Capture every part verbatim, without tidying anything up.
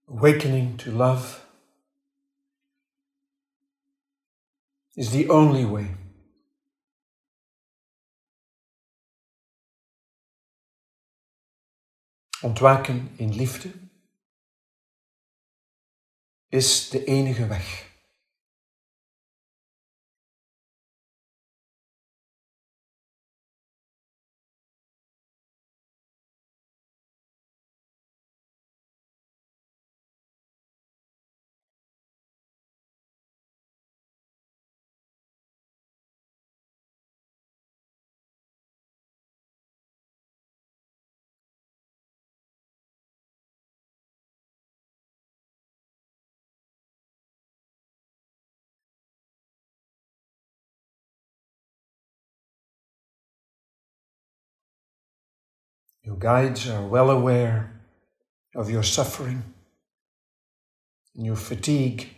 Awakening to love is the only way. Ontwaken in liefde is de enige weg. Your guides are well aware of your suffering and your fatigue.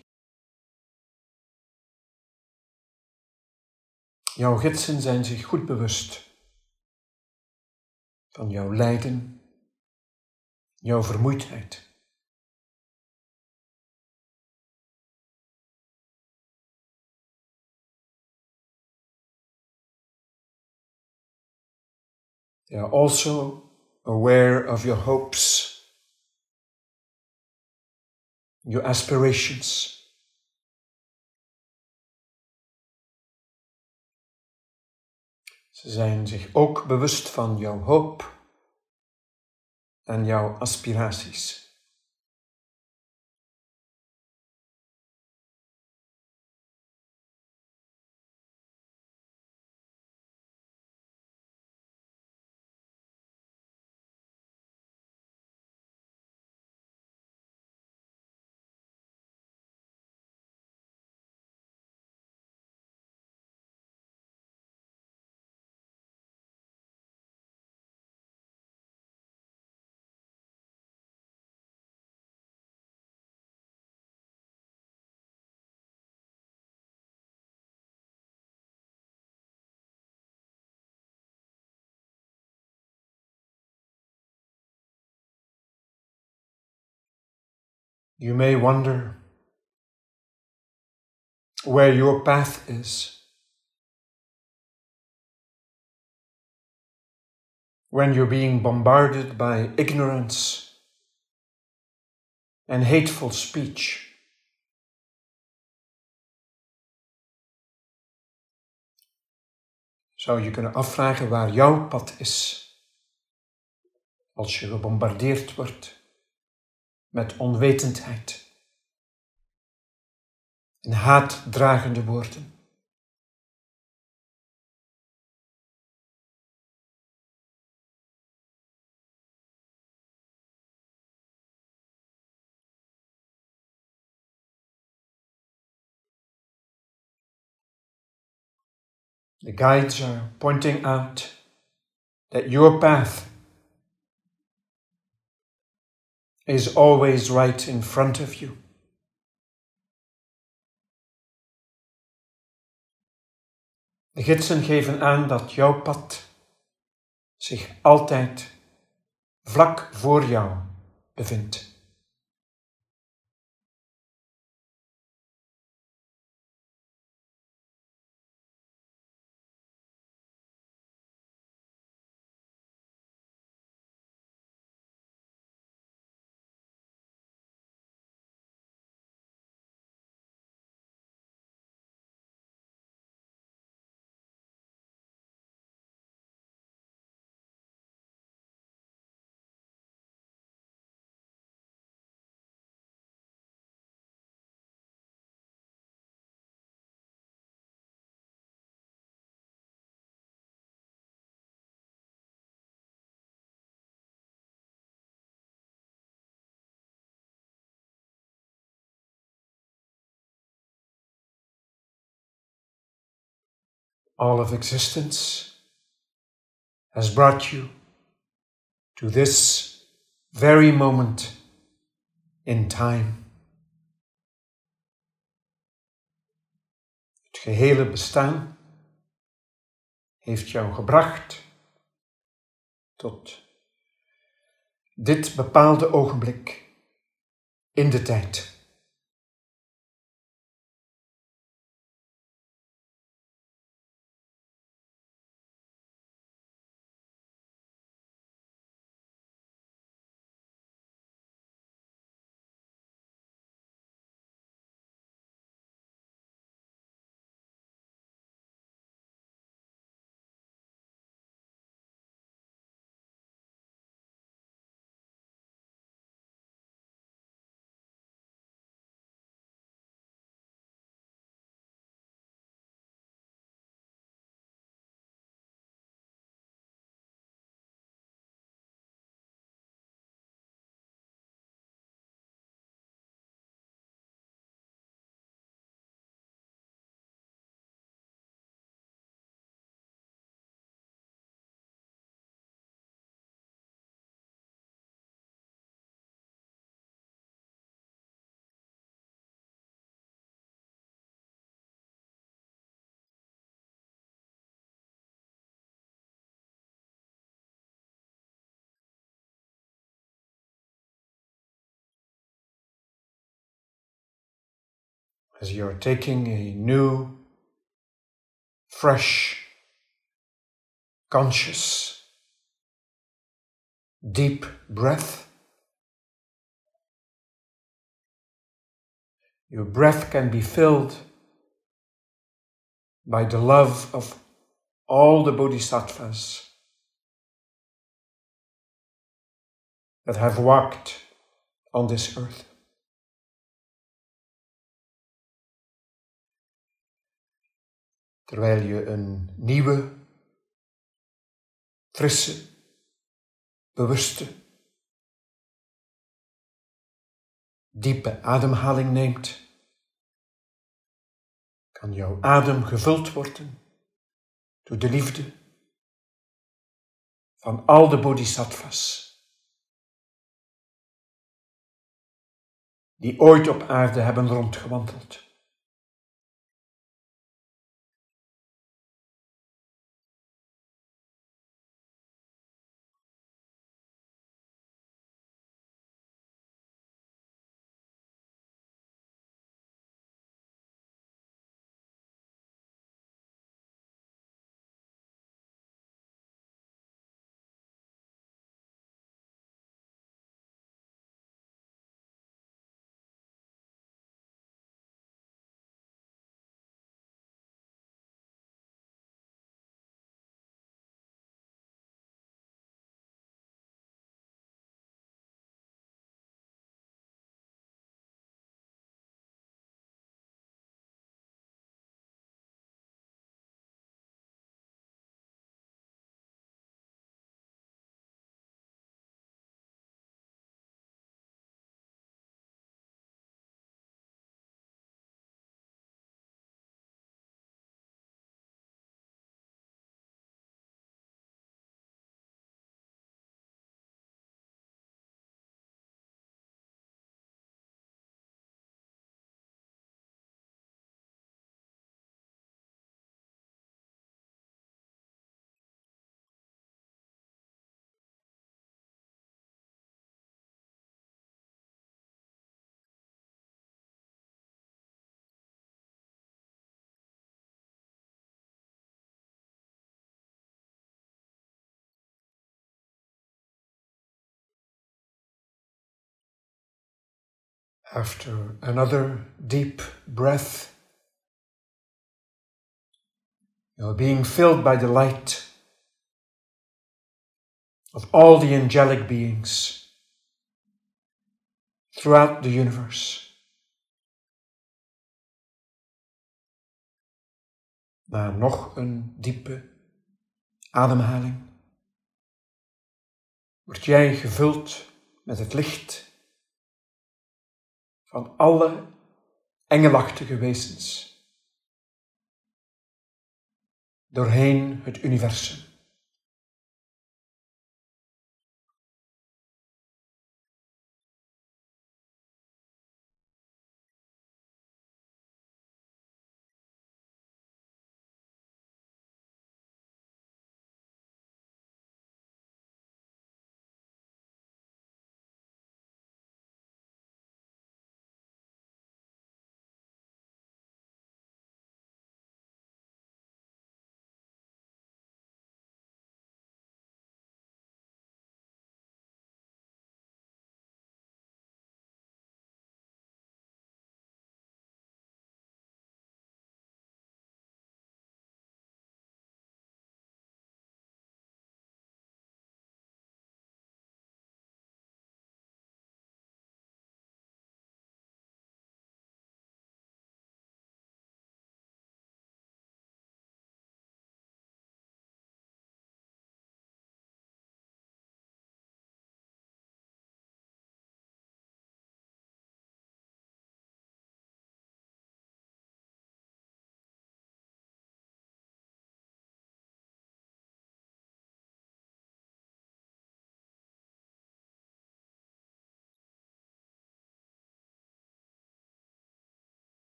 Jouw gidsen zijn zich goed bewust van jouw lijden, jouw vermoeidheid. They are also aware of your hopes, your aspirations. Ze zijn zich ook bewust van jouw hoop en jouw aspiraties. You may wonder where your path is. When you're being bombarded by ignorance and hateful speech. Zou je kunnen afvragen waar jouw pad is als je gebombardeerd wordt met onwetendheid en haatdragende woorden. The guides are pointing out that your path is always right in front of you. De gidsen geven aan dat jouw pad zich altijd vlak voor jou bevindt. All of existence has brought you to this very moment in time. Het gehele bestaan heeft jou gebracht tot dit bepaalde ogenblik in de tijd. As you're taking a new, fresh, conscious, deep breath, your breath can be filled by the love of all the bodhisattvas that have walked on this earth. Terwijl je een nieuwe, frisse, bewuste, diepe ademhaling neemt, kan jouw adem gevuld worden door de liefde van al de bodhisattvas die ooit op aarde hebben rondgewandeld. After another deep breath, you're being filled by the light of all the angelic beings throughout the universe. Na nog een diepe ademhaling word jij gevuld met het licht van alle engelachtige wezens doorheen het universum.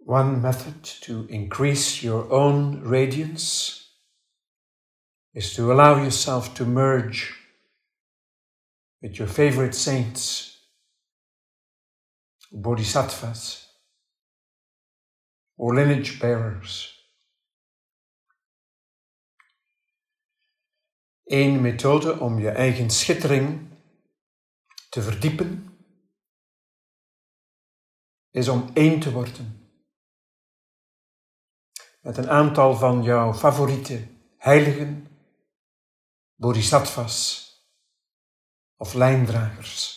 One method to increase your own radiance is to allow yourself to merge with your favorite saints, bodhisattvas, or lineage bearers. Eén methode om je eigen schittering te verdiepen is om één te worden met een aantal van jouw favoriete heiligen, bodhisattvas of lijndragers.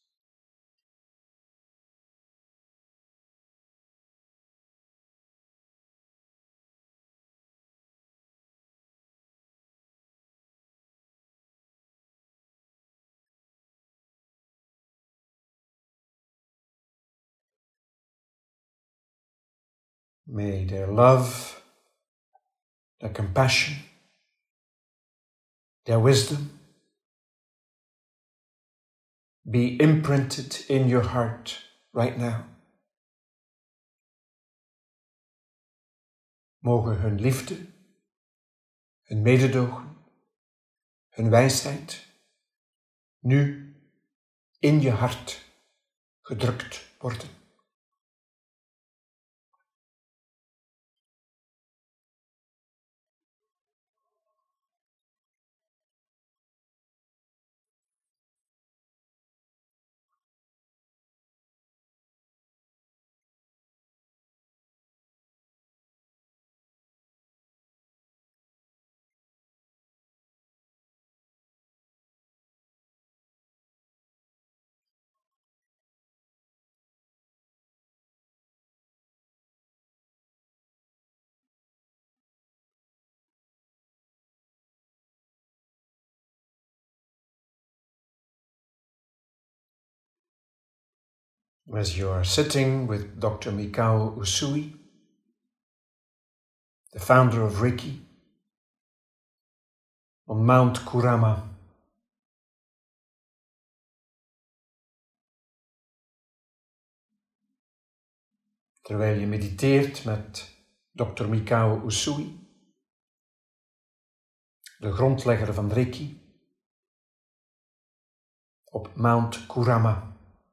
May their love, their compassion, their wisdom be imprinted in your heart right now. Mogen hun liefde, hun mededogen, hun wijsheid nu in je hart gedrukt worden. As you are sitting with Doctor Mikao Usui, the founder of Reiki, on Mount Kurama, terwijl je mediteert met Dokter Mikao Usui, de grondlegger van Reiki, op Mount Kurama.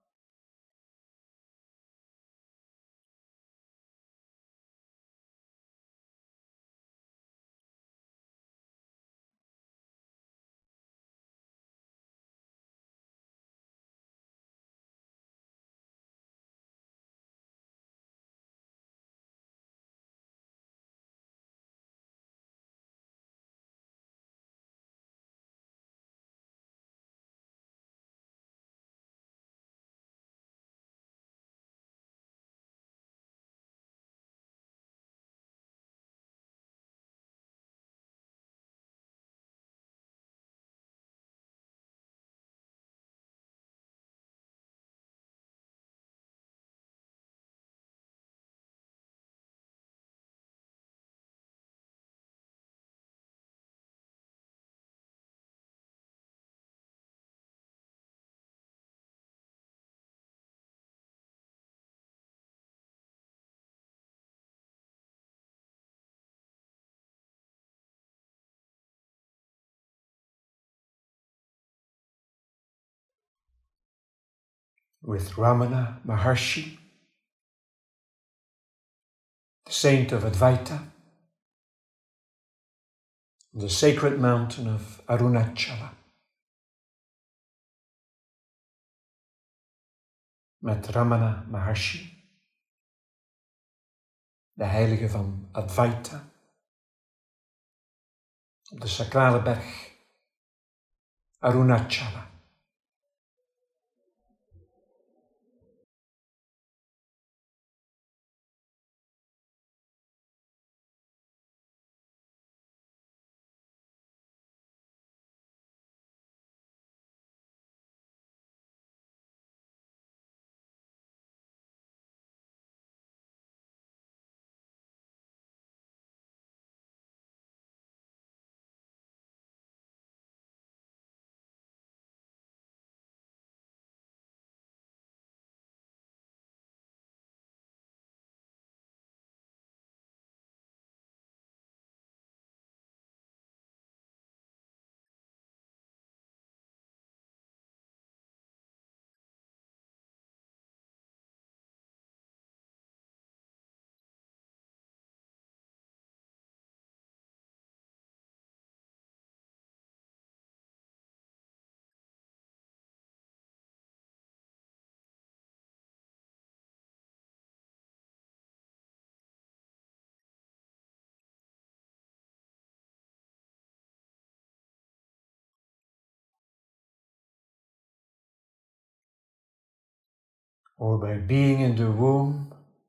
With Ramana Maharshi, the saint of Advaita, the sacred mountain of Arunachala. Met Ramana Maharshi, de heilige van Advaita, op de sacrale berg Arunachala. or by being in the womb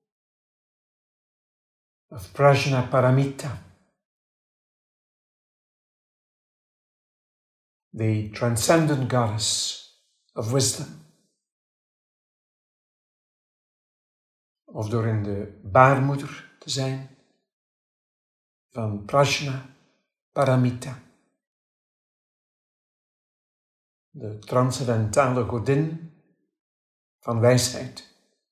of Prajna Paramita, the transcendent goddess of wisdom, of door in de baarmoeder te zijn van Prajna Paramita, de transcendentale godin van wijsheid.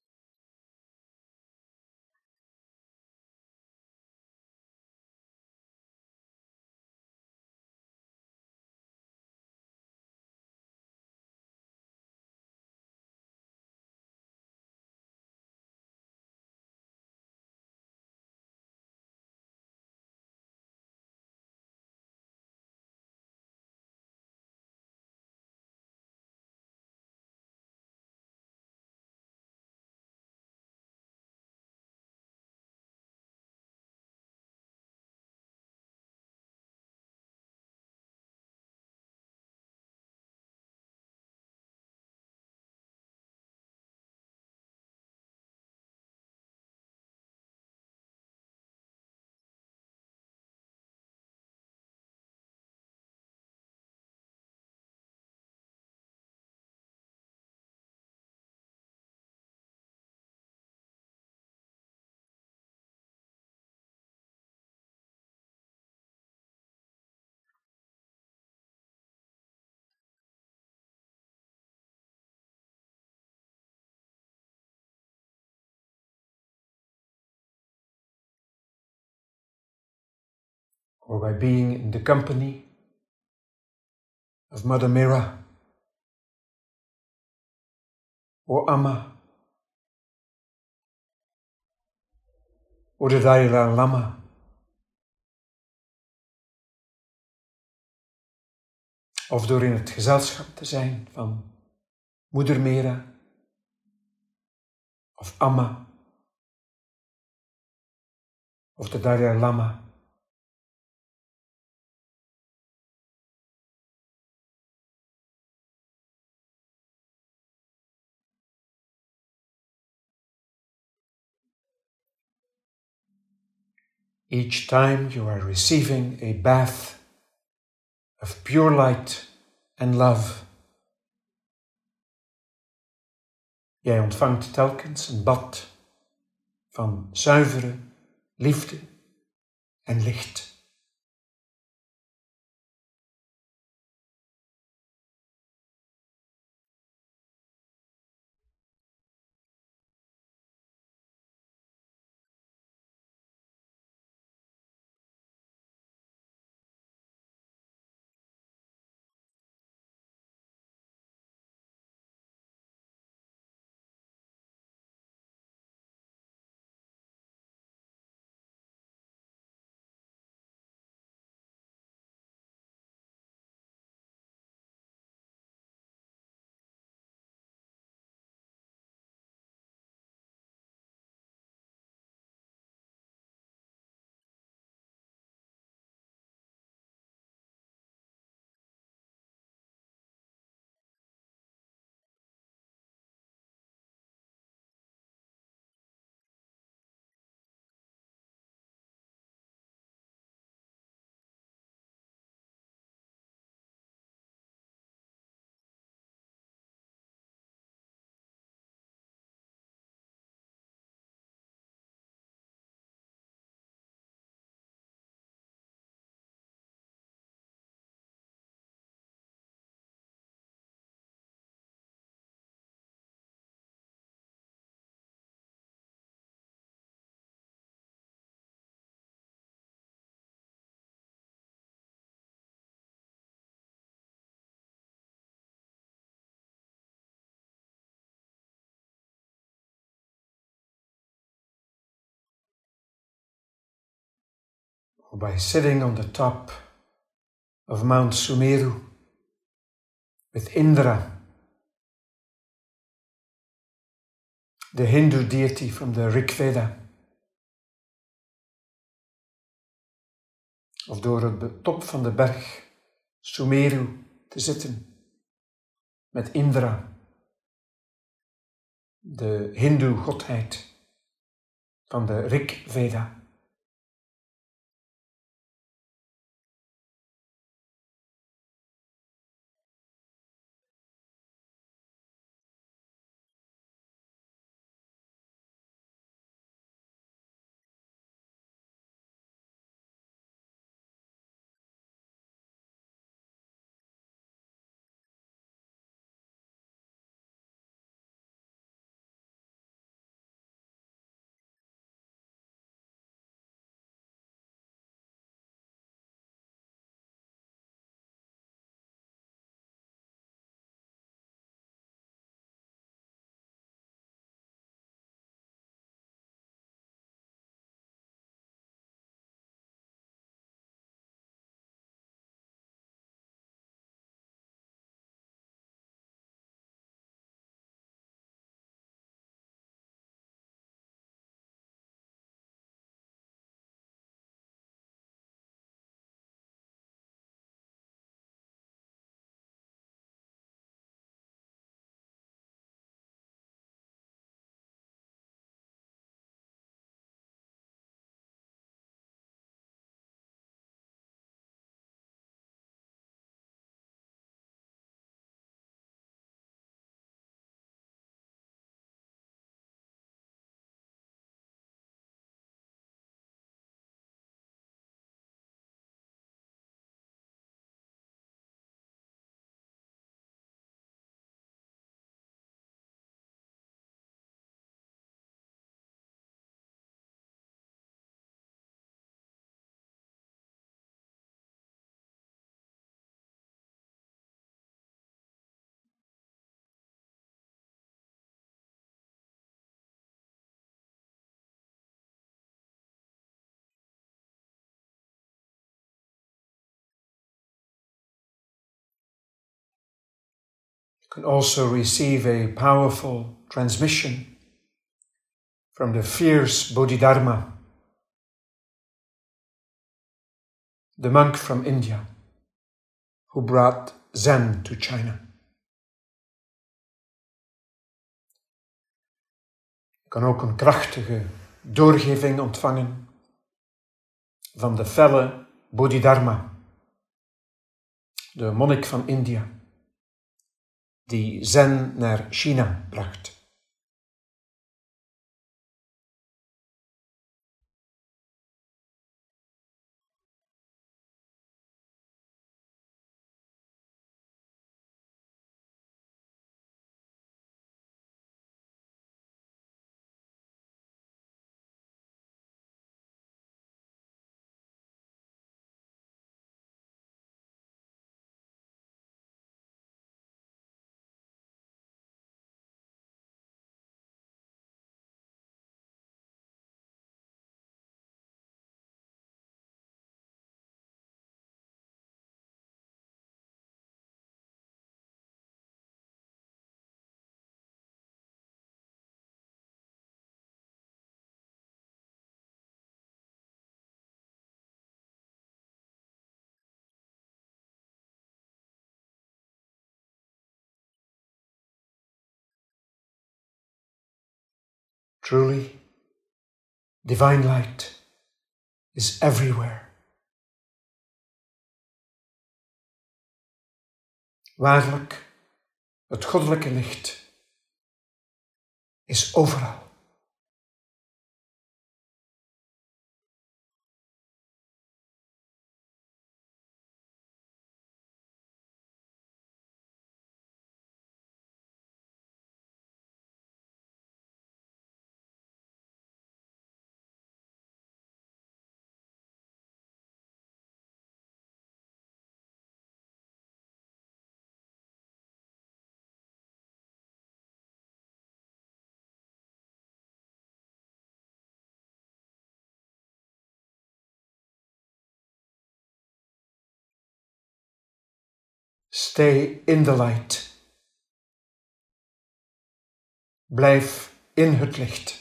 Or by being in the company of Mother Meera, or Amma, or the Dalai Lama, of door in het gezelschap te zijn van Moeder Meera, of Amma, of de Dalai Lama. Each time you are receiving a bath of pure light and love, jij ontvangt telkens een bad van zuivere liefde en licht. Or by sitting on the top of Mount Sumeru with Indra, the Hindu deity from the Rig Veda. Of door op de top van de berg Sumeru te zitten met Indra, de Hindoe godheid van de Rig Veda. You can also receive a powerful transmission from the fierce Bodhidharma, the monk from India, who brought Zen to China. Je kan ook een krachtige doorgeving ontvangen van de felle Bodhidharma, de monnik van India, die Zen naar China bracht. Truly, divine light is everywhere. Waarlijk, het goddelijke licht is overal. Stay in the light. Blijf in het licht.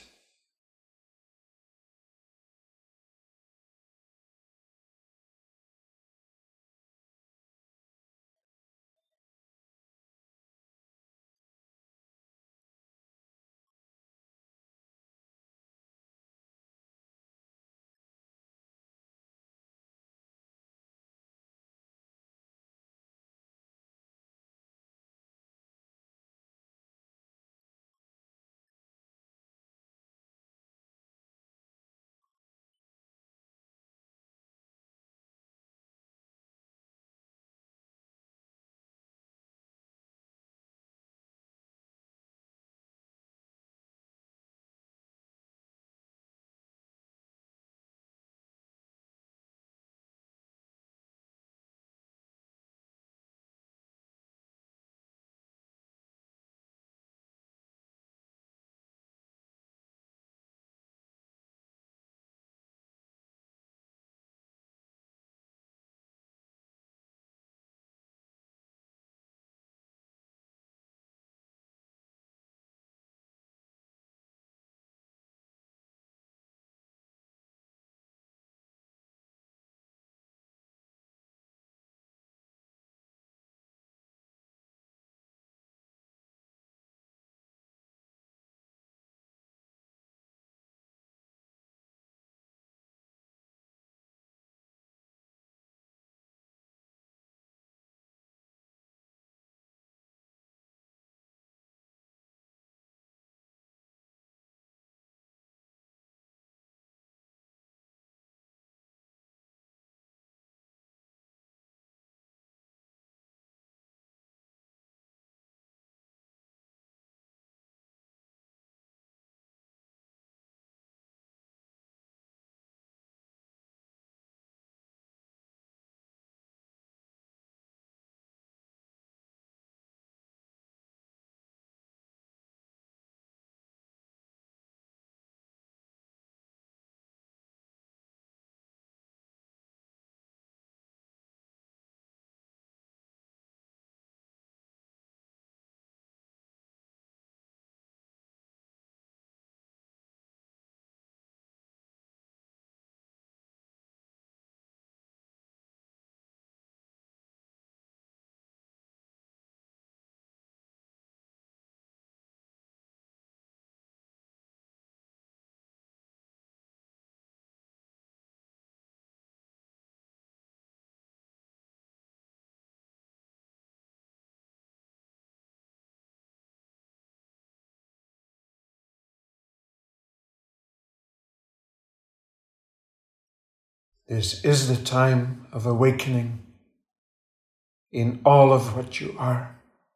This is the time of awakening in all of what you are.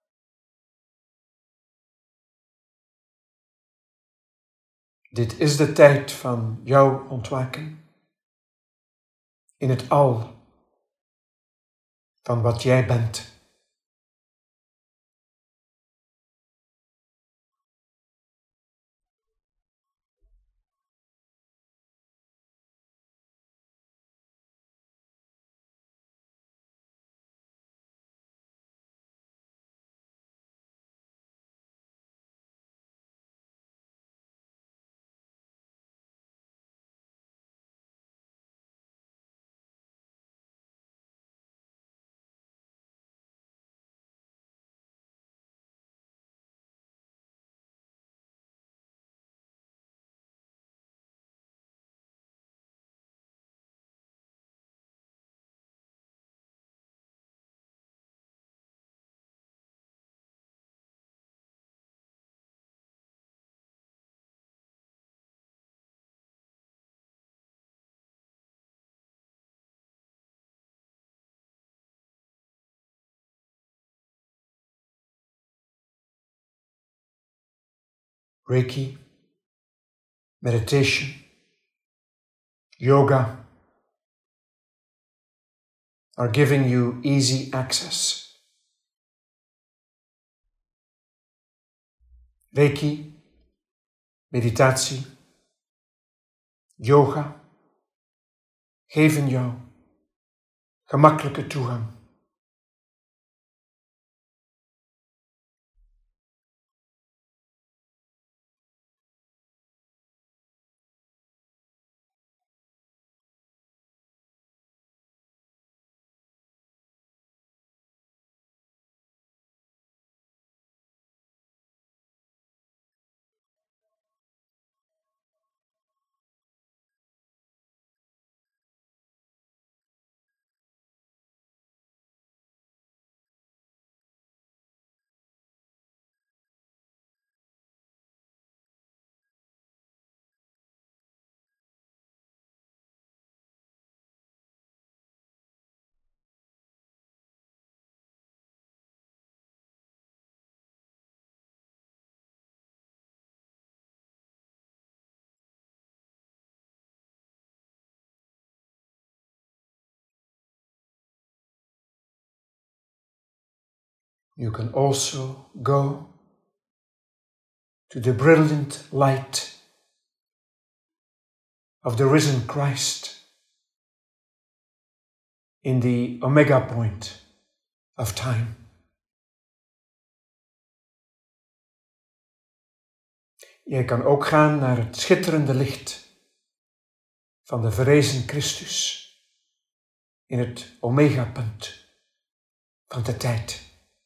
Dit is de tijd van jouw ontwaken in het al van wat jij bent. Reiki, meditation, yoga are giving you easy access. Reiki, meditatie, yoga geven jou gemakkelijke toegang. You can also go to the brilliant light of the risen Christ in the omega point of time. Jij kan ook gaan naar het schitterende licht van de verrezen Christus in het omega-punt van de tijd.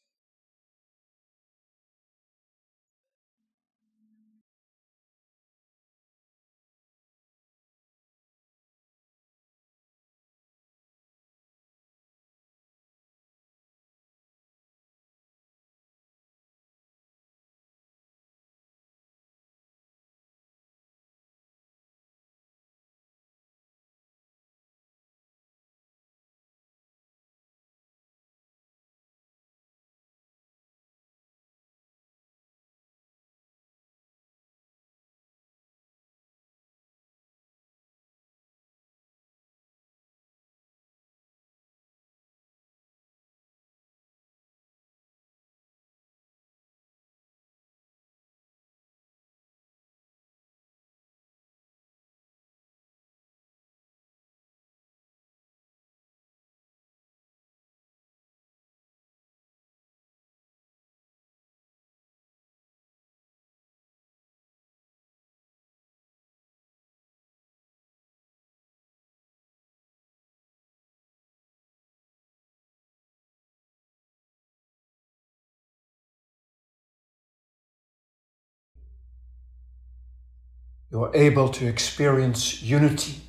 You are able to experience unity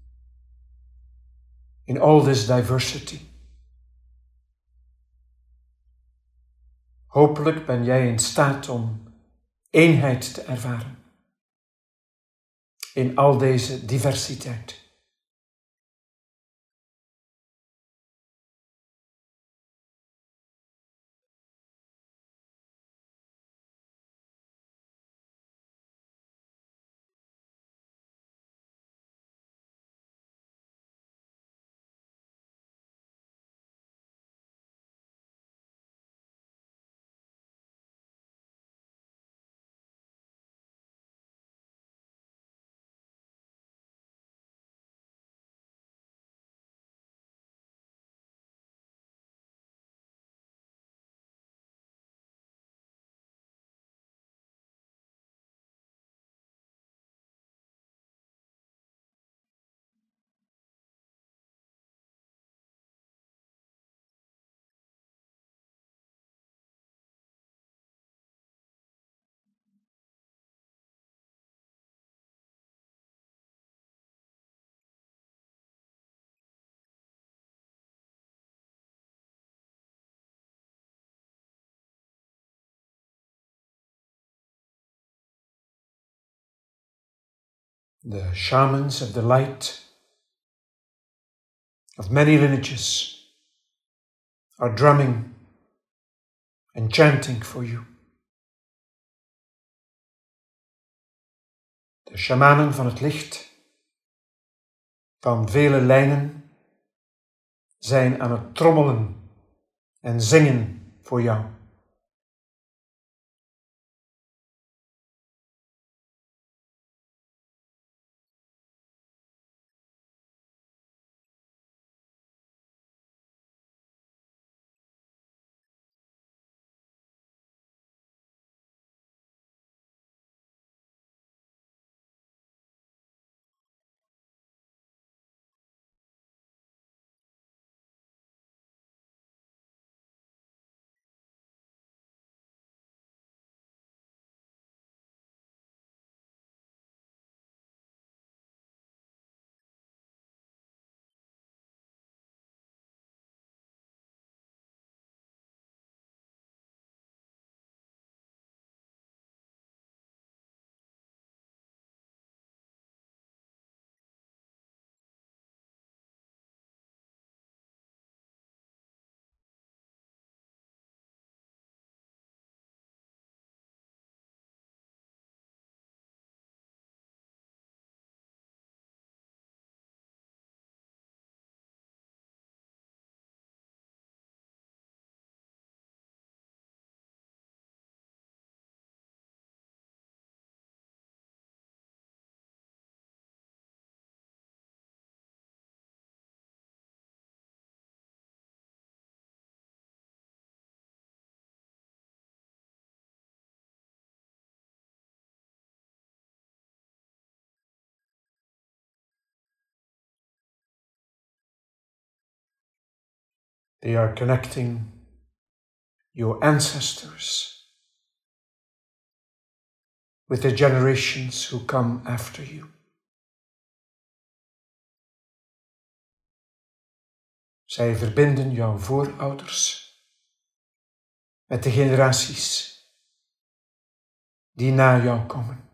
in all this diversity. Hopelijk ben jij in staat om eenheid te ervaren in al deze diversiteit. The shamans of the light of many lineages are drumming and chanting for you. De shamanen van het licht van vele lijnen zijn aan het trommelen en zingen voor jou. They are connecting your ancestors with the generations who come after you. Zij verbinden jouw voorouders met de generaties die na jou komen.